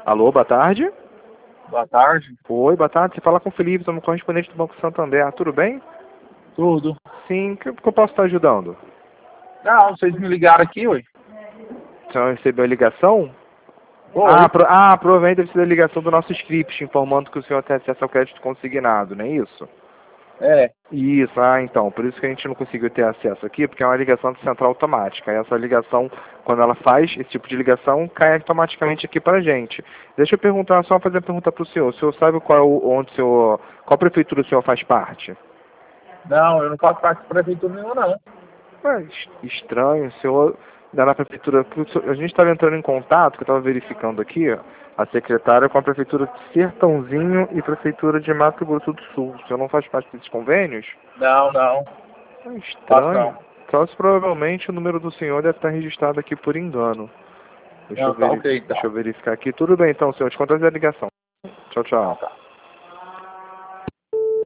Alô, boa tarde. Boa tarde. Oi, boa tarde. Você fala com o Felipe, somos correspondente do Banco Santander. Tudo bem? Tudo. Sim, que eu posso estar ajudando? Não, vocês me ligaram aqui, ué. Você não recebeu a ligação? Oi. Provavelmente deve ser a ligação do nosso script, informando que o senhor tem acesso ao crédito consignado, não é isso? É. Isso, então, por isso que a gente não conseguiu ter acesso aqui, porque é uma ligação de central automática. E essa ligação, quando ela faz esse tipo de ligação, cai automaticamente aqui pra gente. Deixa eu perguntar, só fazer uma pergunta pro senhor. O senhor sabe qual prefeitura o senhor faz parte? Não, eu não faço parte de prefeitura nenhuma, não. Estranho, o senhor da na prefeitura, a gente estava entrando em contato, que eu estava verificando aqui, a secretária com a prefeitura de Sertãozinho e prefeitura de Mato Grosso do Sul. O senhor não faz parte desses convênios? Não, não. Faço Estranho. não. Só se provavelmente o número do senhor deve estar registrado aqui por engano. Não, tá ok, Deixa então. eu verificar aqui. Tudo bem então, senhor. Te conto a ligação. Tchau, Não, tchau. tá.